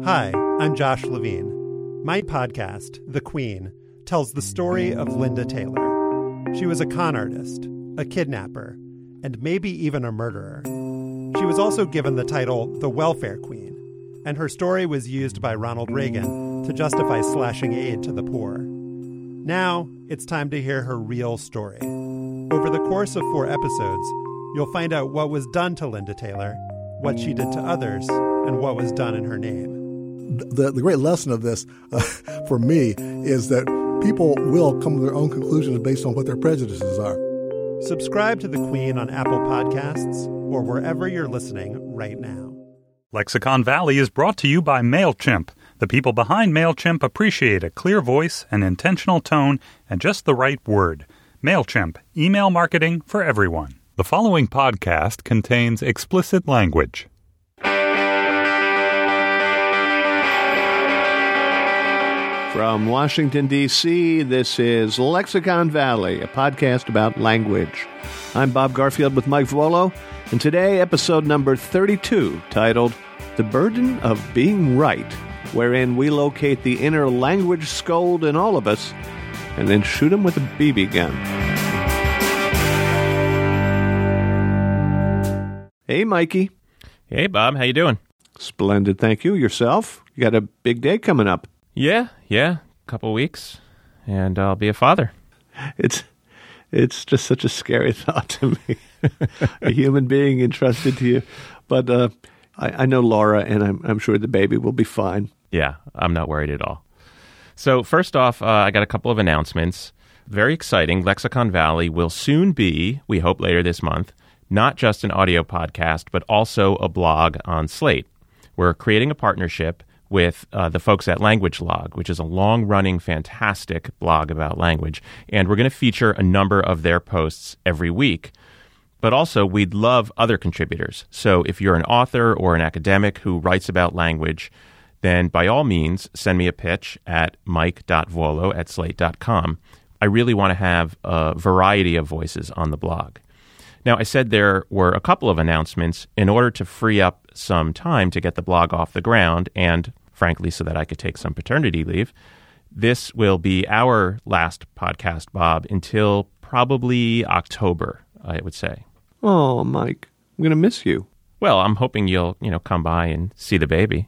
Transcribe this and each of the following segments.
Hi, I'm Josh Levine. My podcast, The Queen, tells the story of Linda Taylor. She was a con artist, a kidnapper, and maybe even a murderer. She was also given the title the Welfare Queen, and her story was used by Ronald Reagan to justify slashing aid to the poor. Now, it's time to hear her real story. Over the course of 4 episodes, you'll find out what was done to Linda Taylor, what she did to others, and what was done in her name. The great lesson of this, for me, is that people will come to their own conclusions based on what their prejudices are. Subscribe to The Queen on Apple Podcasts or wherever you're listening right now. Lexicon Valley is brought to you by MailChimp. The people behind MailChimp appreciate a clear voice, an intentional tone, and just the right word. MailChimp, email marketing for everyone. The following podcast contains explicit language. From Washington, D.C., this is Lexicon Valley, a podcast about language. I'm Bob Garfield with Mike Vuolo, and today, episode number 32, titled The Burden of Being Right, wherein we locate the inner language scold in all of us and then shoot him with a BB gun. Hey, Mikey. Hey, Bob. How you doing? Splendid, thank you. Yourself? You got a big day coming up. Yeah. Couple weeks, and I'll be a father. It's just such a scary thought to me. A human being entrusted to you. But I know Laura, and I'm sure the baby will be fine. Yeah, I'm not worried at all. So first off, I got a couple of announcements. Very exciting. Lexicon Valley will soon be, we hope later this month, not just an audio podcast, but also a blog on Slate. We're creating a partnership with the folks at Language Log, which is a long-running, fantastic blog about language. And we're going to feature a number of their posts every week. But also, we'd love other contributors. So if you're an author or an academic who writes about language, then by all means, send me a pitch at mike.vuolo@slate.com. I really want to have a variety of voices on the blog. Now, I said there were a couple of announcements in order to free up some time to get the blog off the ground and, frankly, so that I could take some paternity leave. This will be our last podcast, Bob, until probably October, I would say. Oh, Mike, I'm going to miss you. Well, I'm hoping you'll, come by and see the baby.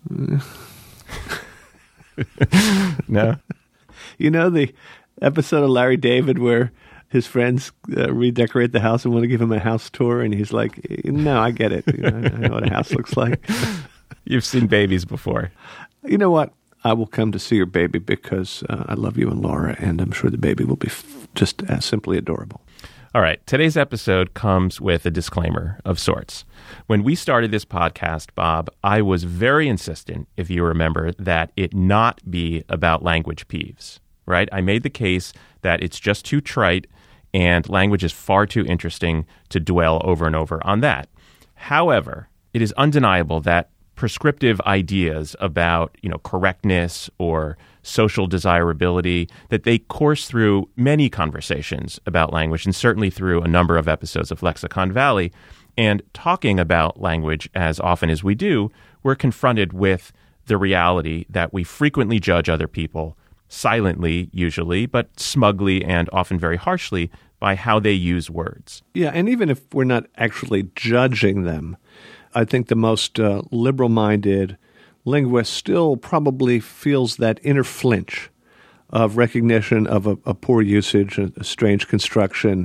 No? You know the episode of Larry David where his friends redecorate the house and want to give him a house tour, and he's like, no, I get it. I know what a house looks like. You've seen babies before. You know what? I will come to see your baby because I love you and Laura, and I'm sure the baby will be just simply adorable. All right. Today's episode comes with a disclaimer of sorts. When we started this podcast, Bob, I was very insistent, if you remember, that it not be about language peeves, right? I made the case that it's just too trite and language is far too interesting to dwell over and over on that. However, it is undeniable that prescriptive ideas about, correctness or social desirability, that they course through many conversations about language and certainly through a number of episodes of Lexicon Valley. And talking about language as often as we do, we're confronted with the reality that we frequently judge other people silently, usually, but smugly and often very harshly by how they use words. Yeah, and even if we're not actually judging them, I think the most liberal-minded linguist still probably feels that inner flinch of recognition of a poor usage, a strange construction,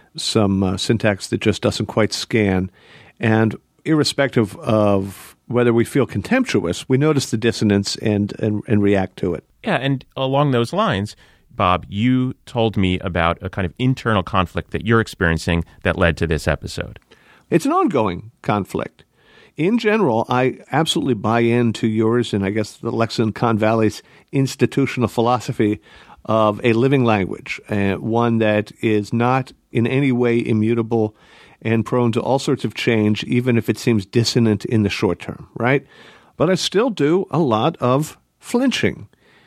some syntax that just doesn't quite scan. And irrespective of whether we feel contemptuous, we notice the dissonance and react to it. Yeah, and along those lines, Bob, you told me about a kind of internal conflict that you're experiencing that led to this episode. It's an ongoing conflict. In general, I absolutely buy into yours and I guess the Lexicon Valley's institutional philosophy of a living language, one that is not in any way immutable and prone to all sorts of change, even if it seems dissonant in the short term, right? But I still do a lot of flinching.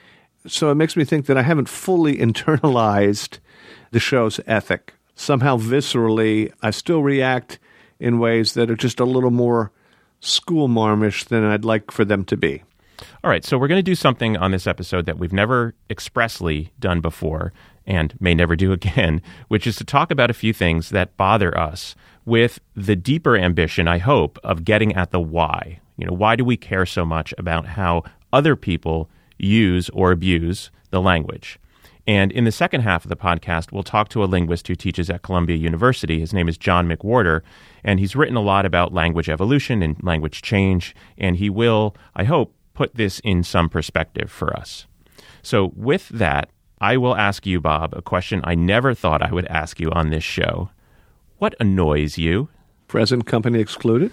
So it makes me think that I haven't fully internalized the show's ethic. Somehow viscerally, I still react in ways that are just a little more schoolmarmish than I'd like for them to be. All right, so we're going to do something on this episode that we've never expressly done before and may never do again, which is to talk about a few things that bother us with the deeper ambition, I hope, of getting at the why. Why do we care so much about how other people use or abuse the language? And in the second half of the podcast, we'll talk to a linguist who teaches at Columbia University. His name is John McWhorter, and he's written a lot about language evolution and language change, and he will, I hope, put this in some perspective for us. So with that, I will ask you, Bob, a question I never thought I would ask you on this show. What annoys you? Present company excluded?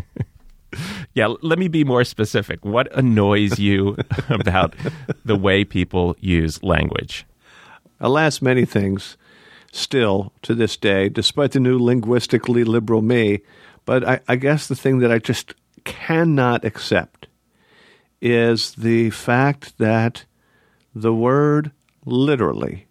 Yeah, let me be more specific. What annoys you about the way people use language? Alas, many things still to this day, despite the new linguistically liberal me. But I guess the thing that I just cannot accept is the fact that the word literally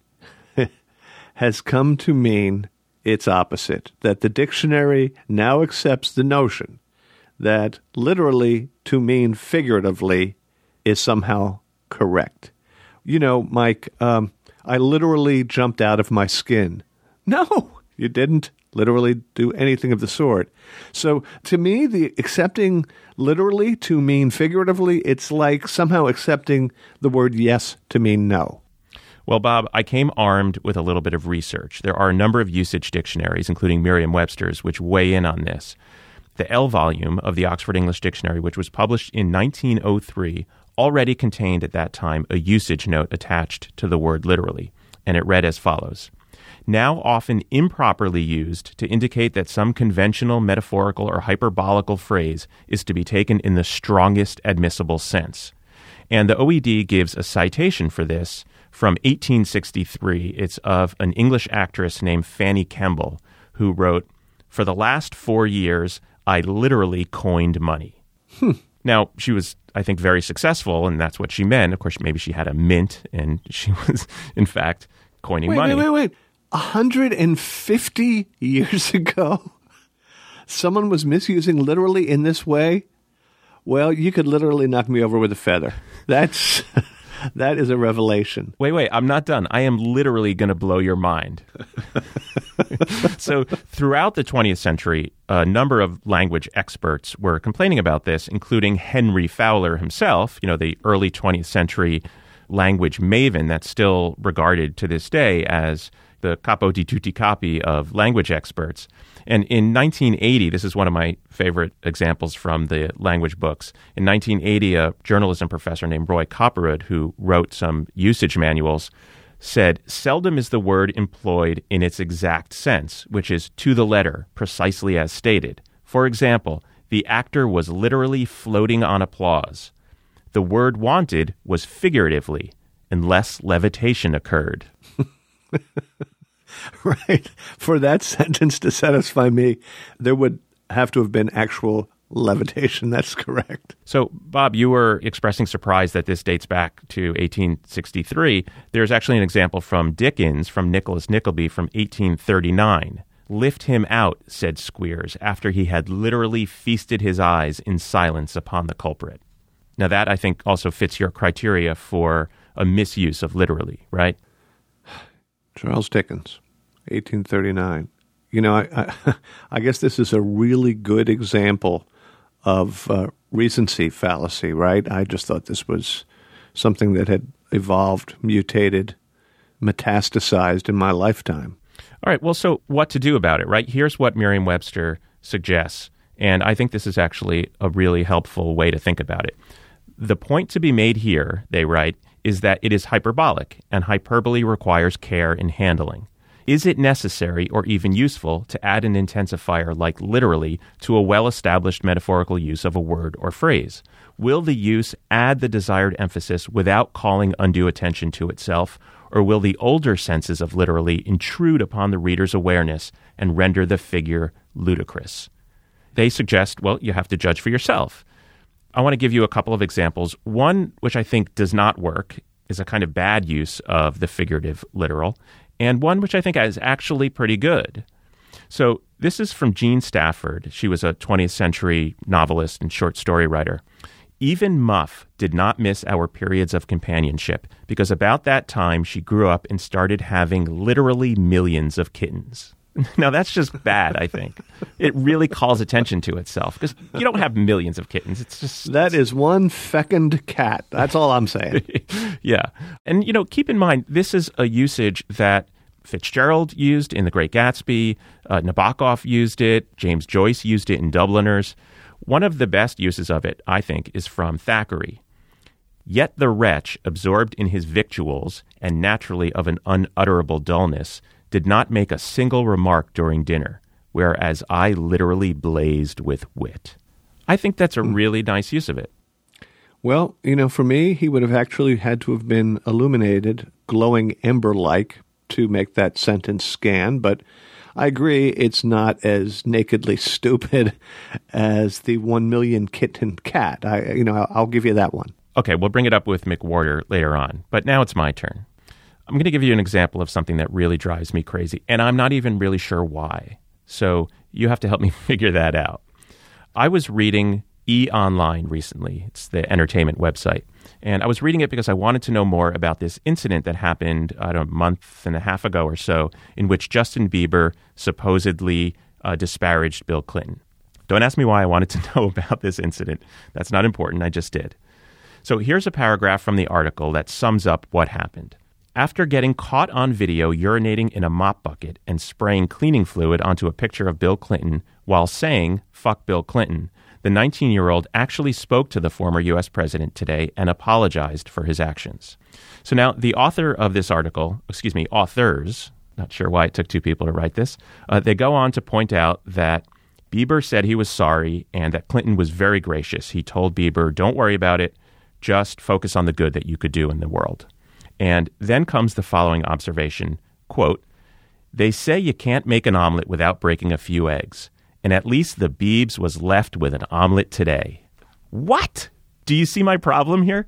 has come to mean its opposite, that the dictionary now accepts the notion that literally to mean figuratively is somehow correct. Mike, I literally jumped out of my skin. No, you didn't literally do anything of the sort. So to me, the accepting literally to mean figuratively, it's like somehow accepting the word yes to mean no. Well, Bob, I came armed with a little bit of research. There are a number of usage dictionaries, including Merriam-Webster's, which weigh in on this. The L volume of the Oxford English Dictionary, which was published in 1903, already contained at that time a usage note attached to the word literally, and it read as follows. Now often improperly used to indicate that some conventional, metaphorical, or hyperbolical phrase is to be taken in the strongest admissible sense. And the OED gives a citation for this from 1863. It's of an English actress named Fanny Kemble, who wrote, "For the last 4 years, I literally coined money." Now, she was, I think, very successful, and that's what she meant. Of course, maybe she had a mint, and she was, in fact, coining money. Wait. 150 years ago, someone was misusing literally in this way? Well, you could literally knock me over with a feather. That is a revelation. Wait, I'm not done. I am literally going to blow your mind. So throughout the 20th century, a number of language experts were complaining about this, including Henry Fowler himself, the early 20th century language maven that's still regarded to this day as the capo di tutti capi of language experts. And in 1980, this is one of my favorite examples from the language books. In 1980, a journalism professor named Roy Copperwood, who wrote some usage manuals, said, "Seldom is the word employed in its exact sense, which is to the letter, precisely as stated. For example, the actor was literally floating on applause. The word wanted was figuratively, unless levitation occurred." Right. For that sentence to satisfy me, there would have to have been actual levitation. That's correct. So, Bob, you were expressing surprise that this dates back to 1863. There's actually an example from Dickens, from Nicholas Nickleby, from 1839. "Lift him out," said Squeers, after he had literally feasted his eyes in silence upon the culprit. Now, that, I think, also fits your criteria for a misuse of literally, right? Charles Dickens, 1839. I guess this is a really good example of recency fallacy, right? I just thought this was something that had evolved, mutated, metastasized in my lifetime. All right, well, so what to do about it, right? Here's what Merriam-Webster suggests, and I think this is actually a really helpful way to think about it. The point to be made here, they write, is that it is hyperbolic, and hyperbole requires care in handling. Is it necessary or even useful to add an intensifier like literally to a well-established metaphorical use of a word or phrase? Will the use add the desired emphasis without calling undue attention to itself, or will the older senses of literally intrude upon the reader's awareness and render the figure ludicrous? They suggest, well, you have to judge for yourself. I want to give you a couple of examples. One, which I think does not work, is a kind of bad use of the figurative literal, and one which I think is actually pretty good. So this is from Jean Stafford. She was a 20th century novelist and short story writer. Even Muff did not miss our periods of companionship, because about that time she grew up and started having literally millions of kittens. Now, that's just bad, I think. It really calls attention to itself, because you don't have millions of kittens. It's just... That is one fecund cat. That's all I'm saying. Yeah. And, keep in mind, this is a usage that Fitzgerald used in The Great Gatsby, Nabokov used it, James Joyce used it in Dubliners. One of the best uses of it, I think, is from Thackeray. Yet the wretch, absorbed in his victuals, and naturally of an unutterable dullness, did not make a single remark during dinner, whereas I literally blazed with wit. I think that's a really nice use of it. Well, for me, he would have actually had to have been illuminated, glowing ember-like, to make that sentence scan, but I agree it's not as nakedly stupid as the 1 million kitten cat. I'll give you that one. Okay, we'll bring it up with McWhorter later on, but now it's my turn. I'm going to give you an example of something that really drives me crazy, and I'm not even really sure why. So you have to help me figure that out. I was reading E-Online recently. It's the entertainment website. And I was reading it because I wanted to know more about this incident that happened, a month and a half ago or so, in which Justin Bieber supposedly disparaged Bill Clinton. Don't ask me why I wanted to know about this incident. That's not important. I just did. So here's a paragraph from the article that sums up what happened. After getting caught on video urinating in a mop bucket and spraying cleaning fluid onto a picture of Bill Clinton while saying, "Fuck Bill Clinton," the 19-year-old actually spoke to the former U.S. president today and apologized for his actions. So now the author of this article, authors, not sure why it took two people to write this, they go on to point out that Bieber said he was sorry and that Clinton was very gracious. He told Bieber, "Don't worry about it, just focus on the good that you could do in the world." And then comes the following observation, quote, "They say you can't make an omelet without breaking a few eggs. And at least the Biebs was left with an omelet today." What? Do you see my problem here?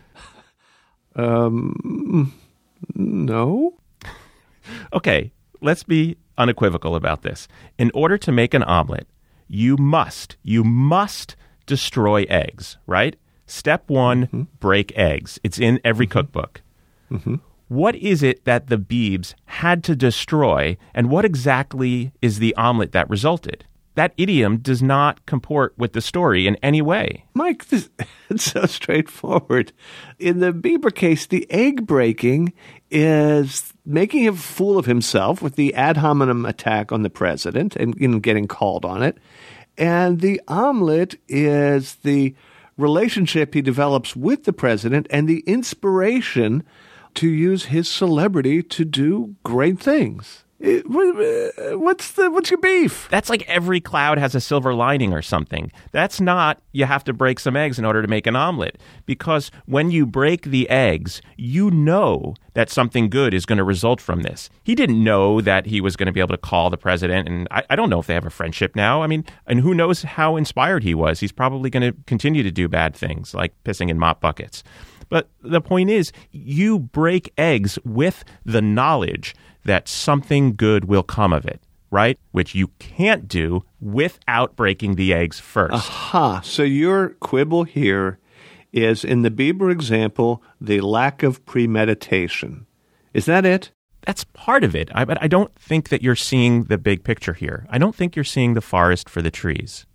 No. Okay, let's be unequivocal about this. In order to make an omelet, you must destroy eggs, right? Step one, break eggs. It's in every cookbook. Mm-hmm. What is it that the Biebs had to destroy, and what exactly is the omelet that resulted? That idiom does not comport with the story in any way. Mike, it's so straightforward. In the Bieber case, the egg breaking is making a fool of himself with the ad hominem attack on the president and getting called on it. And the omelet is the relationship he develops with the president and the inspiration to use his celebrity to do great things. What's your beef? That's like every cloud has a silver lining or something. That's not you have to break some eggs in order to make an omelet. Because when you break the eggs, you know that something good is going to result from this. He didn't know that he was going to be able to call the president. And I don't know if they have a friendship now. I mean, and who knows how inspired he was. He's probably going to continue to do bad things like pissing in mop buckets. But the point is, you break eggs with the knowledge that something good will come of it, right? Which you can't do without breaking the eggs first. Aha. So your quibble here is, in the Bieber example, the lack of premeditation. Is that it? That's part of it. But I don't think that you're seeing the big picture here. I don't think you're seeing the forest for the trees.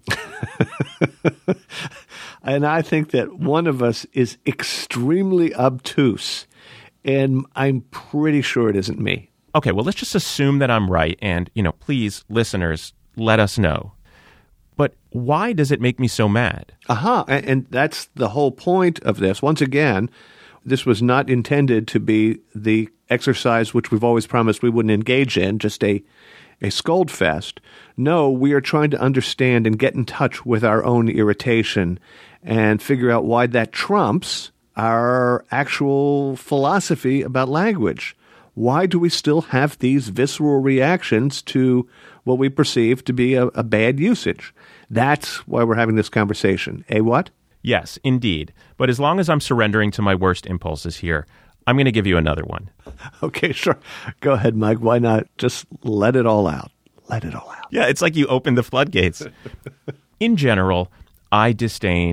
And I think that one of us is extremely obtuse, and I'm pretty sure it isn't me. Okay, well, let's just assume that I'm right, and, please, listeners, let us know. But why does it make me so mad? Aha, and that's the whole point of this. Once again, this was not intended to be the exercise which we've always promised we wouldn't engage in, just a scold fest. No, we are trying to understand and get in touch with our own irritation and figure out why that trumps our actual philosophy about language. Why do we still have these visceral reactions to what we perceive to be a bad usage? That's why we're having this conversation. What? Yes, indeed. But as long as I'm surrendering to my worst impulses here, I'm going to give you another one. Okay, sure. Go ahead, Mike. Why not just let it all out? Let it all out. Yeah, it's like you opened the floodgates. In general, I disdain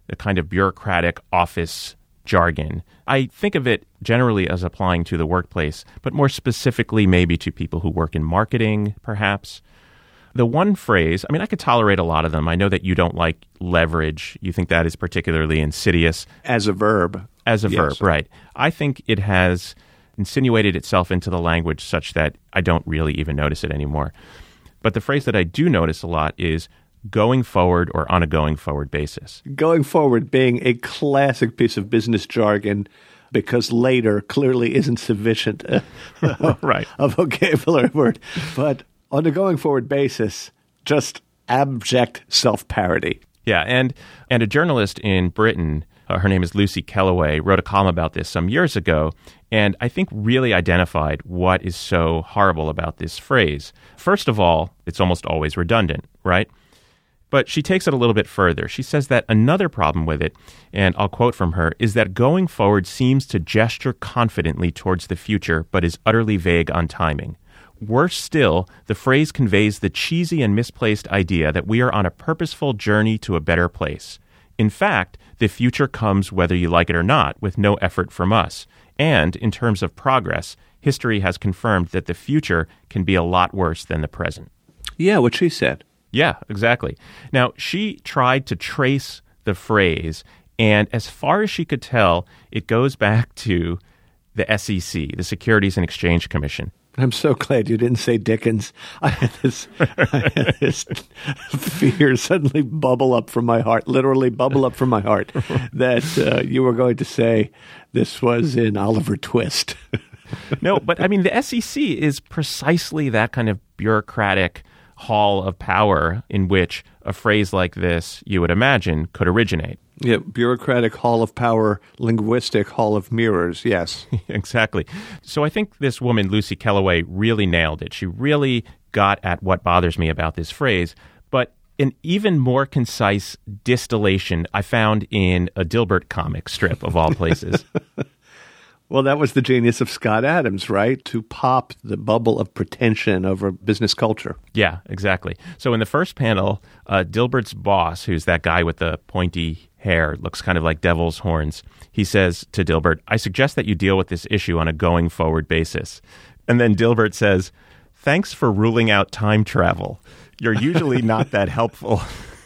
the kind of bureaucratic office jargon. I think of it generally as applying to the workplace, but more specifically maybe to people who work in marketing, perhaps. The one phrase, I mean, I could tolerate a lot of them. I know that you don't like leverage. You think that is particularly insidious. As a verb. As a verb, Yes. right. I think it has insinuated itself into the language such that I don't really even notice it anymore. But the phrase that I do notice a lot is going forward or on a going forward basis. Going forward being a classic piece of business jargon because later clearly isn't sufficient Right. a vocabulary word. But on a going forward basis, just abject self-parody. Yeah, and a journalist in Britain, her name is Lucy Kellaway, wrote a column about this some years ago, and I think really identified what is so horrible about this phrase. First of all, it's almost always redundant, right? But she takes it a little bit further. She says that another problem with it, and I'll quote from her, is that going forward seems to gesture confidently towards the future, but is utterly vague on timing. Worse still, the phrase conveys the cheesy and misplaced idea that we are on a purposeful journey to a better place. In fact, the future comes whether you like it or not, with no effort from us. And, in terms of progress, history has confirmed that the future can be a lot worse than the present. Yeah, what she said. Yeah, exactly. Now, she tried to trace the phrase, and as far as she could tell, it goes back to the SEC, the Securities and Exchange Commission. I'm so glad you didn't say Dickens. I had this fear suddenly bubble up from my heart, literally bubble up from my heart, that you were going to say this was in Oliver Twist. No, but I mean, the SEC is precisely that kind of bureaucratic hall of power in which a phrase like this, you would imagine, could originate. Yeah, bureaucratic hall of power, linguistic hall of mirrors, yes. Exactly. So I think this woman, Lucy Kellaway, really nailed it. She really got at what bothers me about this phrase. But an even more concise distillation I found in a Dilbert comic strip, of all places. Well, that was the genius of Scott Adams, right? To pop the bubble of pretension over business culture. Yeah, exactly. So in the first panel, Dilbert's boss, who's that guy with the pointy hair, looks kind of like devil's horns. He says to Dilbert, "I suggest that you deal with this issue on a going forward basis." And then Dilbert says, "Thanks for ruling out time travel. You're usually not that helpful."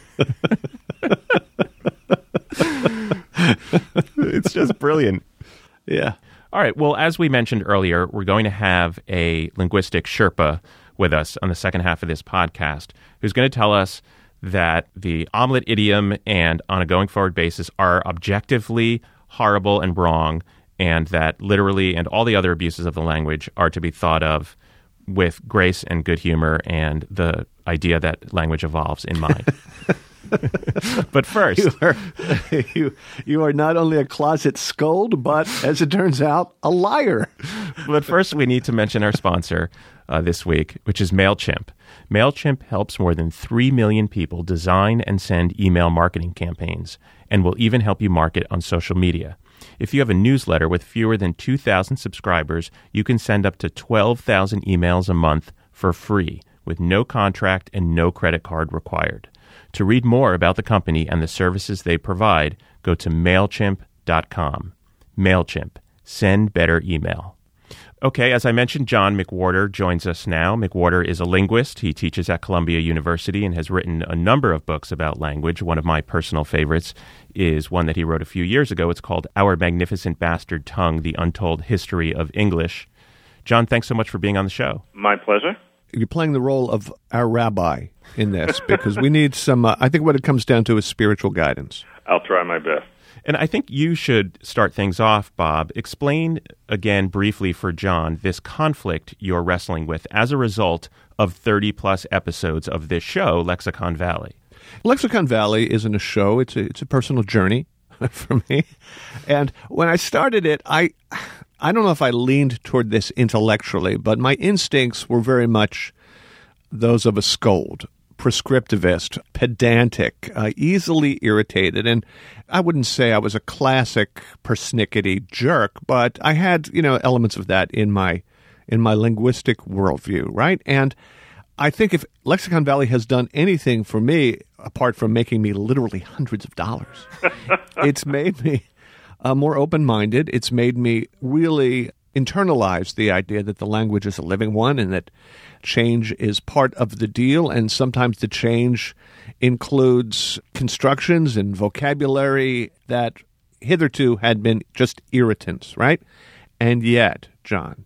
It's just brilliant. Yeah. All right. Well, as we mentioned earlier, we're going to have a linguistic Sherpa with us on the second half of this podcast, who's going to tell us that the omelet idiom and on a going forward basis are objectively horrible and wrong, and that literally and all the other abuses of the language are to be thought of with grace and good humor and the idea that language evolves in mind. But first, you are not only a closet scold, but as it turns out, a liar. But first, we need to mention our sponsor this week, which is MailChimp. MailChimp helps more than 3 million people design and send email marketing campaigns, and will even help you market on social media. If you have a newsletter with fewer than 2,000 subscribers, you can send up to 12,000 emails a month for free, with no contract and no credit card required. To read more about the company and the services they provide, go to MailChimp.com. MailChimp. Send better email. Okay, as I mentioned, John McWhorter joins us now. McWhorter is a linguist. He teaches at Columbia University and has written a number of books about language. One of my personal favorites is one that he wrote a few years ago. It's called Our Magnificent Bastard Tongue, The Untold History of English. John, thanks so much for being on the show. My pleasure. You're playing the role of our rabbi in this because we need some, I think what it comes down to is spiritual guidance. I'll try my best. And I think you should start things off, Bob. Explain again briefly for John this conflict you're wrestling with as a result of 30-plus episodes of this show, Lexicon Valley. Lexicon Valley isn't a show. It's a personal journey for me. And when I started it, I don't know if I leaned toward this intellectually, but my instincts were very much those of a scold, prescriptivist, pedantic, easily irritated. And I wouldn't say I was a classic persnickety jerk, but I had, elements of that in my linguistic worldview, right? And I think if Lexicon Valley has done anything for me, apart from making me literally hundreds of dollars, it's made me more open-minded. It's made me really internalize the idea that the language is a living one and that change is part of the deal, and sometimes the change includes constructions and vocabulary that hitherto had been just irritants, right? And yet, John,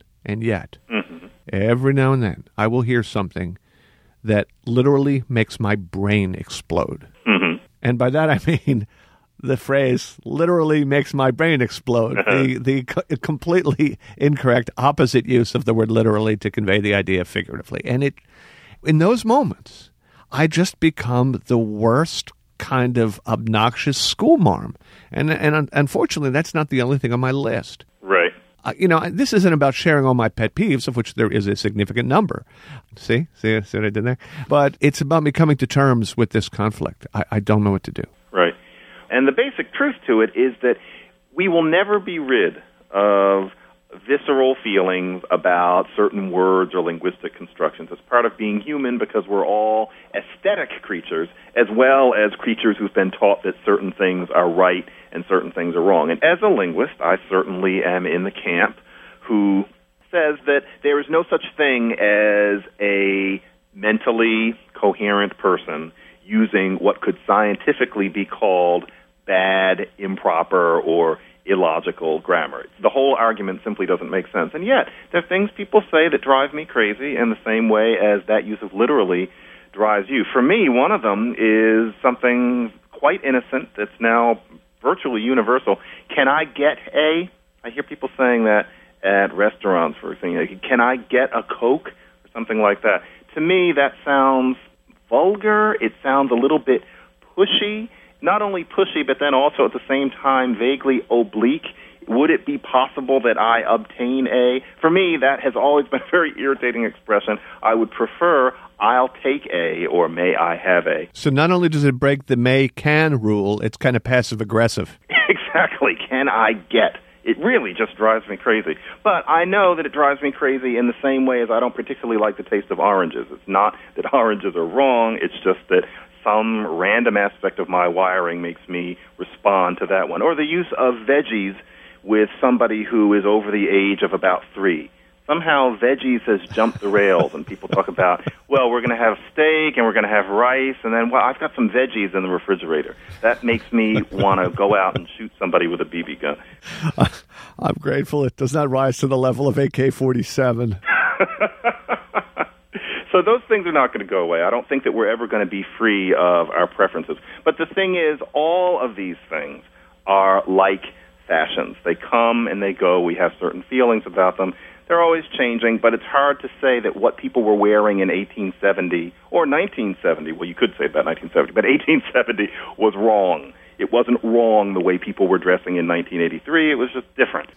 every now and then I will hear something that literally makes my brain explode. Mm-hmm. And by that I mean the phrase literally makes my brain explode, the completely incorrect opposite use of the word literally to convey the idea figuratively. And in those moments, I just become the worst kind of obnoxious schoolmarm. And unfortunately, that's not the only thing on my list. Right. This isn't about sharing all my pet peeves, of which there is a significant number. See what I did there? But it's about me coming to terms with this conflict. I don't know what to do. Right. And the basic truth to it is that we will never be rid of visceral feelings about certain words or linguistic constructions. It's part of being human because we're all aesthetic creatures as well as creatures who've been taught that certain things are right and certain things are wrong. And as a linguist, I certainly am in the camp who says that there is no such thing as a mentally coherent person using what could scientifically be called bad, improper, or illogical grammar. The whole argument simply doesn't make sense. And yet, there are things people say that drive me crazy in the same way as that use of literally drives you. For me, one of them is something quite innocent that's now virtually universal. Can I get I hear people saying that at restaurants, for example. Can I get a Coke? Or something like that. To me, that sounds vulgar. It sounds a little bit pushy. Not only pushy, but then also at the same time vaguely oblique. Would it be possible that I obtain a? For me, that has always been a very irritating expression. I would prefer I'll take a or may I have a. So not only does it break the may-can rule, it's kind of passive-aggressive. Exactly. Can I get? It really just drives me crazy. But I know that it drives me crazy in the same way as I don't particularly like the taste of oranges. It's not that oranges are wrong. It's just that some random aspect of my wiring makes me respond to that one. Or the use of veggies with somebody who is over the age of about 3. Somehow veggies has jumped the rails, and people talk about, well, we're going to have steak and we're going to have rice, and then, well, I've got some veggies in the refrigerator. That makes me want to go out and shoot somebody with a BB gun. I'm grateful it does not rise to the level of AK-47. So those things are not going to go away. I don't think that we're ever going to be free of our preferences. But the thing is, all of these things are like fashions. They come and they go. We have certain feelings about them. They're always changing, but it's hard to say that what people were wearing in 1870 or 1970, well, you could say about 1970, but 1870 was wrong. It wasn't wrong the way people were dressing in 1983. It was just different.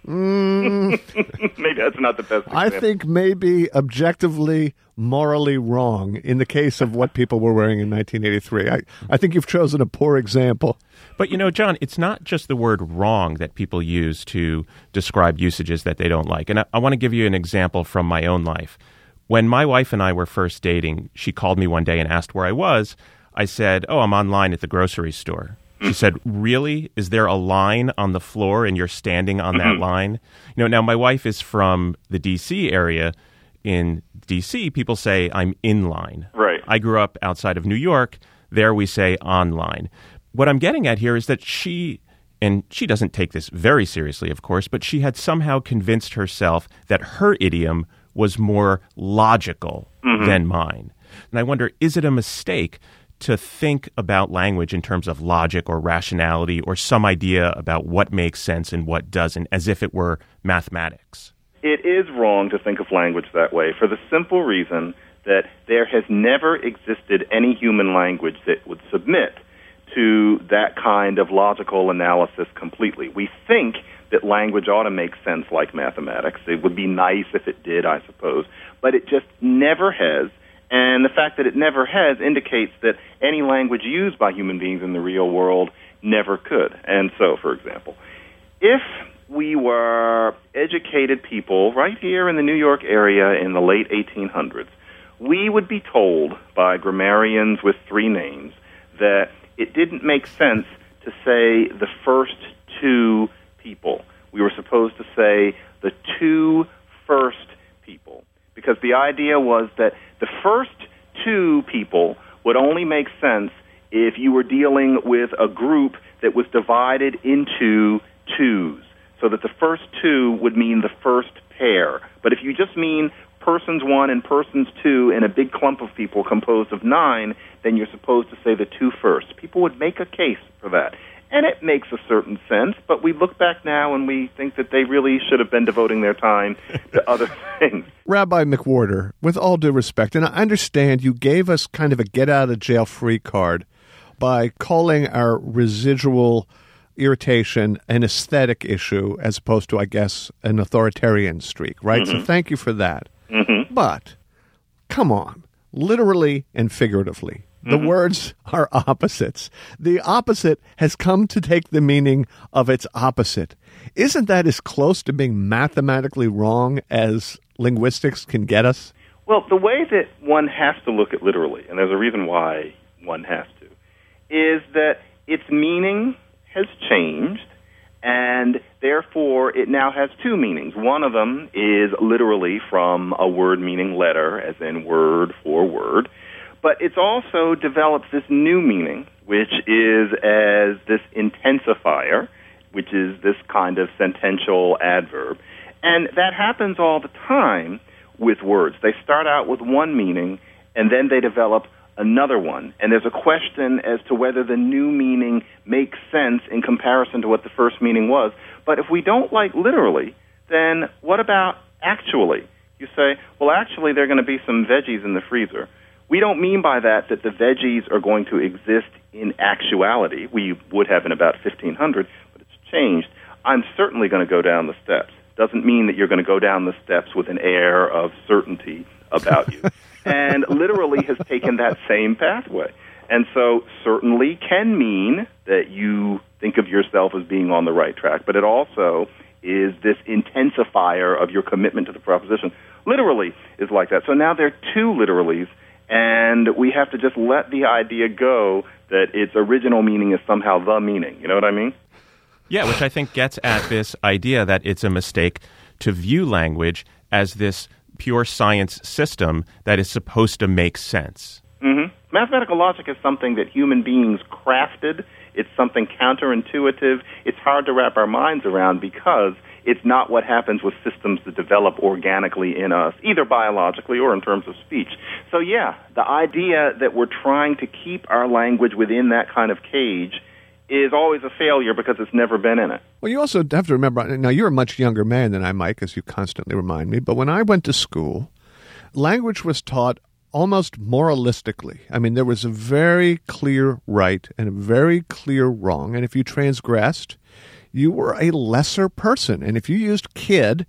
Maybe that's not the best example. I think maybe objectively, morally wrong in the case of what people were wearing in 1983. I think you've chosen a poor example. But, John, it's not just the word wrong that people use to describe usages that they don't like. And I want to give you an example from my own life. When my wife and I were first dating, she called me one day and asked where I was. I said, I'm online at the grocery store. She said, really? Is there a line on the floor and you're standing on that line? Now my wife is from the D.C. area. In D.C., people say I'm in line. Right. I grew up outside of New York. There we say online. What I'm getting at here is that she doesn't take this very seriously, of course, but she had somehow convinced herself that her idiom was more logical than mine. And I wonder, is it a mistake to think about language in terms of logic or rationality or some idea about what makes sense and what doesn't, as if it were mathematics? It is wrong to think of language that way for the simple reason that there has never existed any human language that would submit to that kind of logical analysis completely. We think that language ought to make sense like mathematics. It would be nice if it did, I suppose, but it just never has. And the fact that it never has indicates that any language used by human beings in the real world never could. And so, for example, if we were educated people right here in the New York area in the late 1800s, we would be told by grammarians with three names that it didn't make sense to say the first two people. We were supposed to say the two first people, because the idea was that the first two people would only make sense if you were dealing with a group that was divided into twos, so that the first two would mean the first pair. But if you just mean persons one and persons two in a big clump of people composed of 9, then you're supposed to say the two first. People would make a case for that. And it makes a certain sense, but we look back now and we think that they really should have been devoting their time to other things. Rabbi McWhorter, with all due respect, and I understand you gave us kind of a get-out-of-jail-free card by calling our residual irritation an aesthetic issue as opposed to, I guess, an authoritarian streak, right? Mm-hmm. So thank you for that. Mm-hmm. But, come on, literally and figuratively, the words are opposites. The opposite has come to take the meaning of its opposite. Isn't that as close to being mathematically wrong as linguistics can get us? Well, the way that one has to look at literally, and there's a reason why one has to, is that its meaning has changed, and therefore it now has two meanings. One of them is literally from a word meaning letter, as in word for word. But it's also developed this new meaning, which is as this intensifier, which is this kind of sentential adverb. And that happens all the time with words. They start out with one meaning, and then they develop another one. And there's a question as to whether the new meaning makes sense in comparison to what the first meaning was. But if we don't like literally, then what about actually? You say, well, actually, there are going to be some veggies in the freezer. We don't mean by that the veggies are going to exist in actuality. We would have in about 1500, but it's changed. I'm certainly going to go down the steps. Doesn't mean that you're going to go down the steps with an air of certainty about you. And literally has taken that same pathway. And so certainly can mean that you think of yourself as being on the right track, but it also is this intensifier of your commitment to the proposition. Literally is like that. So now there are two literallys, and we have to just let the idea go that its original meaning is somehow the meaning. You know what I mean? Yeah, which I think gets at this idea that it's a mistake to view language as this pure science system that is supposed to make sense. Mm-hmm. Mathematical logic is something that human beings crafted. It's something counterintuitive. It's hard to wrap our minds around because it's not what happens with systems that develop organically in us, either biologically or in terms of speech. So, yeah, the idea that we're trying to keep our language within that kind of cage is always a failure because it's never been in it. Well, you also have to remember, now you're a much younger man than I, Mike, as you constantly remind me, but when I went to school, language was taught almost moralistically. I mean, there was a very clear right and a very clear wrong, and if you transgressed, you were a lesser person. And if you used kid,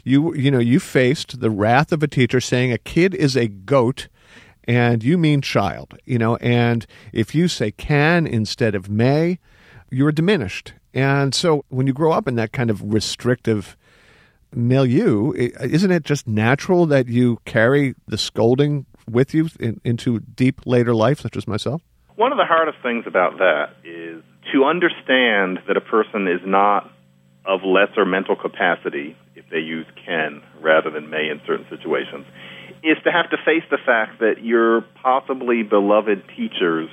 you faced the wrath of a teacher saying a kid is a goat, and you mean child, and if you say can instead of may, you're diminished. And so when you grow up in that kind of restrictive milieu, isn't it just natural that you carry the scolding with you into deep later life, such as myself? One of the hardest things about that is to understand that a person is not of lesser mental capacity if they use can rather than may in certain situations, is to have to face the fact that your possibly beloved teachers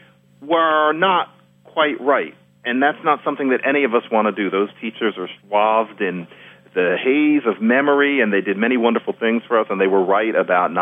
were not quite right. And that's not something that any of us want to do. Those teachers are swathed in the haze of memory, and they did many wonderful things for us, and they were right about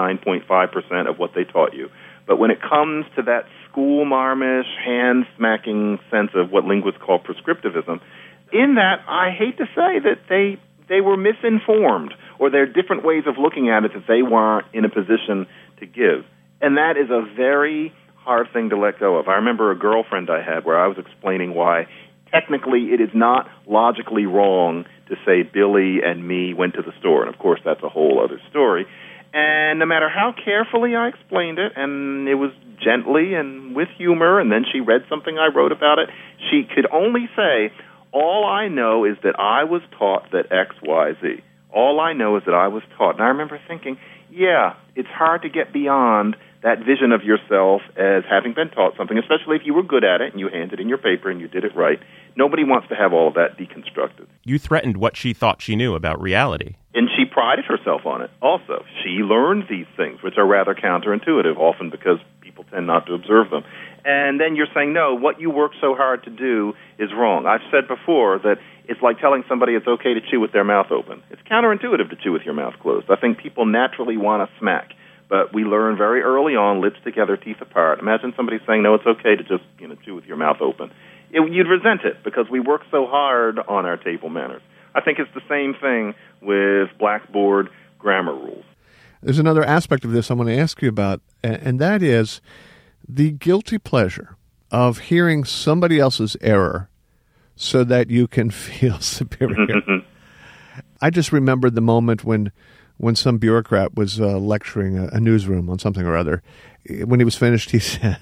99.5% of what they taught you. But when it comes to that school-marmish, hand-smacking sense of what linguists call prescriptivism, in that, I hate to say that they were misinformed, or there are different ways of looking at it that they weren't in a position to give. And that is a very hard thing to let go of. I remember a girlfriend I had where I was explaining why technically it is not logically wrong to say Billy and me went to the store. And, of course, that's a whole other story. And no matter how carefully I explained it, and it was gently and with humor, and then she read something I wrote about it, she could only say, all I know is that I was taught that X, Y, Z. All I know is that I was taught. And I remember thinking, yeah, it's hard to get beyond that vision of yourself as having been taught something, especially if you were good at it and you handed in your paper and you did it right. Nobody wants to have all of that deconstructed. You threatened what she thought she knew about reality. And she prided herself on it also. She learned these things, which are rather counterintuitive, often because people tend not to observe them. And then you're saying, no, what you work so hard to do is wrong. I've said before that it's like telling somebody it's okay to chew with their mouth open. It's counterintuitive to chew with your mouth closed. I think people naturally want to smack. But we learn very early on, lips together, teeth apart. Imagine somebody saying, no, it's okay to just chew with your mouth open. You'd resent it because we work so hard on our table manners. I think it's the same thing with Blackboard grammar rules. There's another aspect of this I want to ask you about, and that is the guilty pleasure of hearing somebody else's error so that you can feel superior. I just remembered the moment when some bureaucrat was lecturing a newsroom on something or other. When he was finished, he said,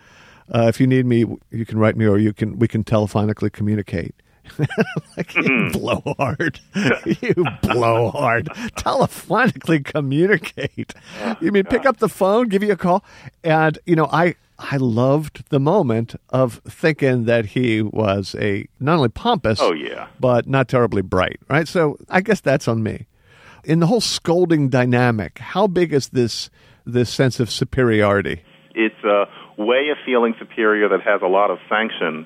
if you need me, you can write me or we can telephonically communicate. Like, you blowhard. You blowhard. Telephonically communicate. You mean pick up the phone, give you a call? And, I loved the moment of thinking that he was not only pompous, but not terribly bright, right? So I guess that's on me. In the whole scolding dynamic, how big is this sense of superiority? It's a way of feeling superior that has a lot of sanction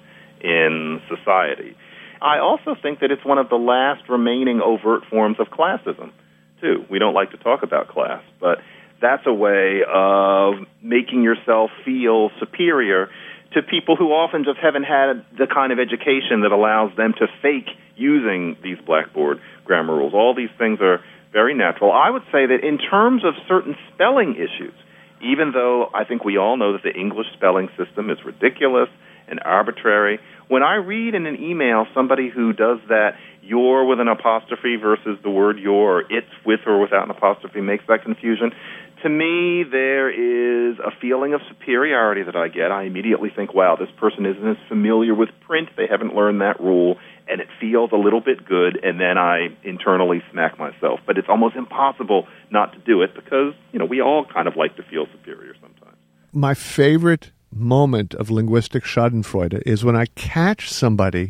in society. I also think that it's one of the last remaining overt forms of classism, too. We don't like to talk about class, but that's a way of making yourself feel superior to people who often just haven't had the kind of education that allows them to fake using these Blackboard grammar rules. All these things are very natural. I would say that in terms of certain spelling issues, even though I think we all know that the English spelling system is ridiculous and arbitrary, when I read in an email somebody who does that your with an apostrophe versus the word your, or it's with or without an apostrophe makes that confusion, to me there is a feeling of superiority that I get. I immediately think, wow, this person isn't as familiar with print, they haven't learned that rule, and it feels a little bit good, and then I internally smack myself. But it's almost impossible not to do it because, we all kind of like to feel superior sometimes. My favorite moment of linguistic schadenfreude is when I catch somebody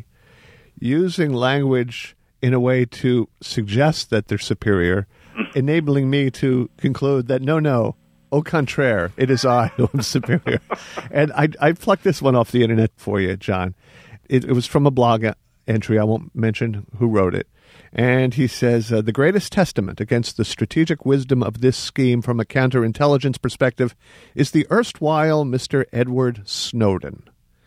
using language in a way to suggest that they're superior, enabling me to conclude that no, au contraire, it is I who am superior. And I plucked this one off the internet for you, John. It was from a blog entry. I won't mention who wrote it. And he says, the greatest testament against the strategic wisdom of this scheme from a counterintelligence perspective is the erstwhile Mr. Edward Snowden.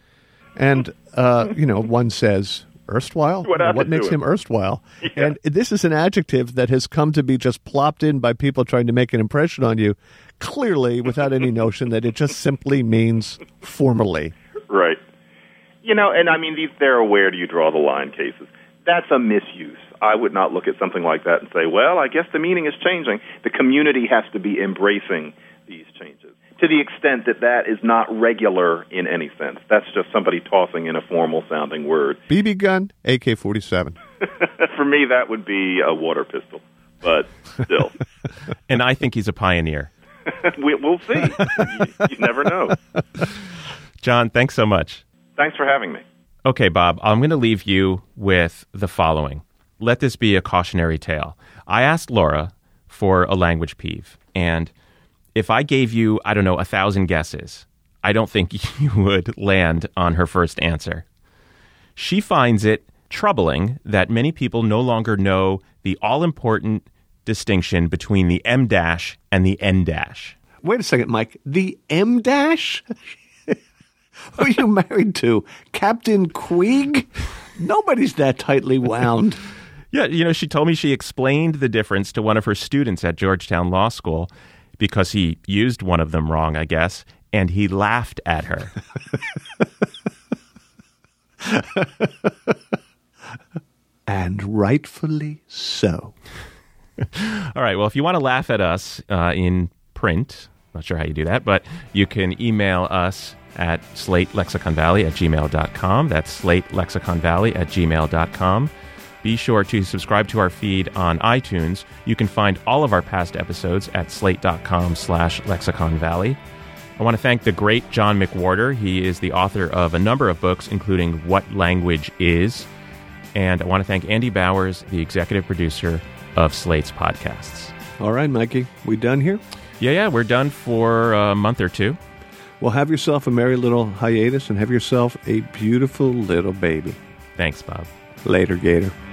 And, one says, erstwhile? What makes him erstwhile? Yeah. And this is an adjective that has come to be just plopped in by people trying to make an impression on you, clearly without any notion that it just simply means formerly. Right. And I mean, there are where do you draw the line cases. That's a misuse. I would not look at something like that and say, well, I guess the meaning is changing. The community has to be embracing these changes to the extent that that is not regular in any sense. That's just somebody tossing in a formal-sounding word. BB gun, AK-47. For me, that would be a water pistol, but still. And I think he's a pioneer. We'll see. You never know. John, thanks so much. Thanks for having me. Okay, Bob, I'm going to leave you with the following. Let this be a cautionary tale. I asked Laura for a language peeve, and if I gave you, 1,000 guesses, I don't think you would land on her first answer. She finds it troubling that many people no longer know the all-important distinction between the M dash and the N dash. Wait a second, Mike. The M dash? Who are you married to? Captain Queeg? Nobody's that tightly wound. Yeah, she told me she explained the difference to one of her students at Georgetown Law School because he used one of them wrong, I guess, and he laughed at her. And rightfully so. All right, well, if you want to laugh at us in print, not sure how you do that, but you can email us at slatelexiconvalley@gmail.com. That's slatelexiconvalley@gmail.com. Be sure to subscribe to our feed on iTunes. You can find all of our past episodes at slate.com/lexiconvalley. I want to thank the great John McWhorter. He is the author of a number of books, including What Language Is. And I want to thank Andy Bowers, the executive producer of Slate's podcasts. All right, Mikey, we done here? Yeah, we're done for a month or two. Well, have yourself a merry little hiatus and have yourself a beautiful little baby. Thanks, Bob. Later, Gator.